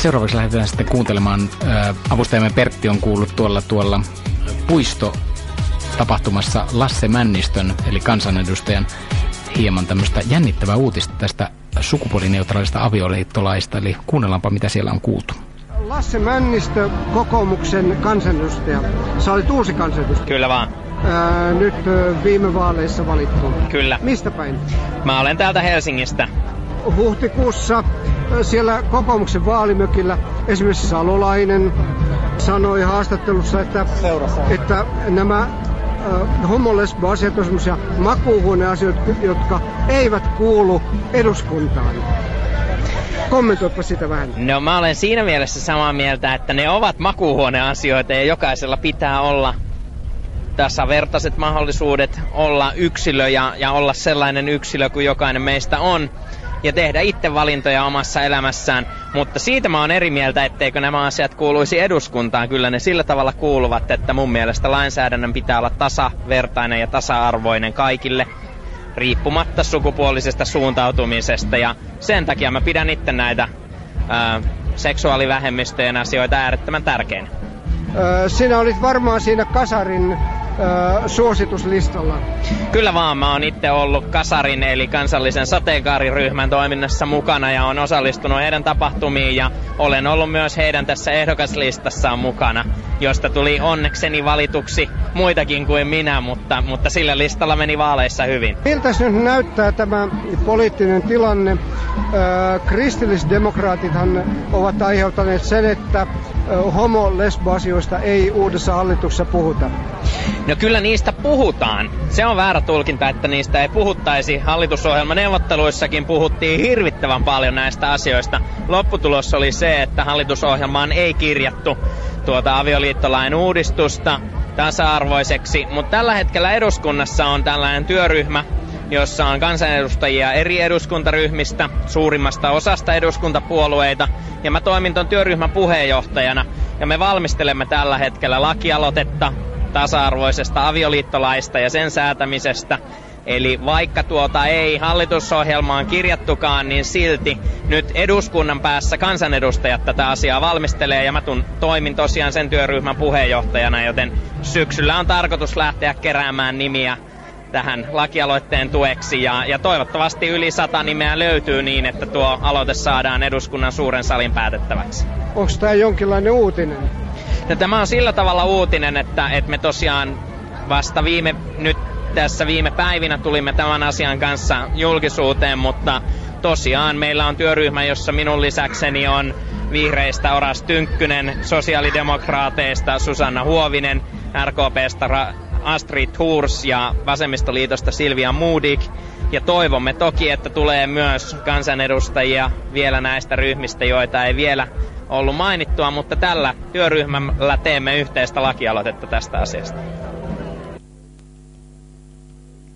seuraavaksi lähdetään sitten kuuntelemaan. Avustajamme Pertti on kuullut tuolla puistotapahtumassa Lasse Männistön, eli kansanedustajan, hieman tämmöistä jännittävää uutista tästä sukupuolineutraalista avioliittolaista, eli kuunnellaanpa mitä siellä on kuultu. Lasse Männistö, kokoomuksen kansanedustaja. Sä olit uusi kansanedustaja. Kyllä vaan. Nyt viime vaaleissa valittu. Kyllä. Mistä päin? Mä olen täältä Helsingistä. Huhtikuussa siellä kokoomuksen vaalimökillä esimerkiksi Salolainen sanoi haastattelussa, että nämä homo-lesbo-asiat on semmoisia makuuhuoneasioita, jotka eivät kuulu eduskuntaan. Kommentoipa sitä vähän. No mä olen siinä mielessä samaa mieltä, että ne ovat makuuhuoneasioita ja jokaisella pitää olla tasavertaiset mahdollisuudet olla yksilö ja olla sellainen yksilö kuin jokainen meistä on ja tehdä itse valintoja omassa elämässään. Mutta siitä mä oon eri mieltä, etteikö nämä asiat kuuluisi eduskuntaan. Kyllä ne sillä tavalla kuuluvat, että mun mielestä lainsäädännön pitää olla tasavertainen ja tasa-arvoinen kaikille riippumatta sukupuolisesta suuntautumisesta. Ja sen takia mä pidän itse näitä seksuaalivähemmistöjen asioita äärettömän tärkeinä. Sinä olit varmaan siinä Kasarin suosituslistalla. Kyllä vaan, mä oon itse ollut Kasarin eli kansallisen sateenkaariryhmän toiminnassa mukana ja on osallistunut heidän tapahtumiin ja olen ollut myös heidän tässä ehdokaslistassaan mukana, josta tuli onnekseni valituksi muitakin kuin minä, mutta sillä listalla meni vaaleissa hyvin. Miltä nyt näyttää tämä poliittinen tilanne? Kristillisdemokraatithan ovat aiheuttaneet sen, että homo-lesbo-asioista ei uudessa hallituksessa puhuta. No kyllä niistä puhutaan. Se on väärä tulkinta, että niistä ei puhuttaisi. Hallitusohjelmaneuvotteluissakin puhuttiin hirvittävän paljon näistä asioista. Lopputulos oli se, että hallitusohjelmaan ei kirjattu avioliittolain uudistusta tasa-arvoiseksi. Mutta tällä hetkellä eduskunnassa on tällainen työryhmä, jossa on kansanedustajia eri eduskuntaryhmistä, suurimmasta osasta eduskuntapuolueita. Ja mä toimin ton työryhmän puheenjohtajana. Ja me valmistelemme tällä hetkellä lakialoitetta tasa-arvoisesta avioliittolaista ja sen säätämisestä. Eli vaikka ei hallitusohjelmaan kirjattukaan, niin silti nyt eduskunnan päässä kansanedustajat tätä asiaa valmistelee ja mä toimin tosiaan sen työryhmän puheenjohtajana, joten syksyllä on tarkoitus lähteä keräämään nimiä tähän lakialoitteen tueksi ja toivottavasti yli 100 nimeä löytyy niin, että tuo aloite saadaan eduskunnan suuren salin päätettäväksi. Onko tämä jonkinlainen uutinen? No, tämä on sillä tavalla uutinen, että me tosiaan vasta tässä viime päivinä tulimme tämän asian kanssa julkisuuteen, mutta tosiaan meillä on työryhmä, jossa minun lisäkseni on vihreistä Oras Tynkkynen, sosiaalidemokraateista Susanna Huovinen, RKP:stä Astrid Thors ja Vasemmistoliitosta Silvia Modig. Ja toivomme toki, että tulee myös kansanedustajia vielä näistä ryhmistä, joita ei vielä ollut mainittua, mutta tällä työryhmällä teemme yhteistä lakialoitetta tästä asiasta.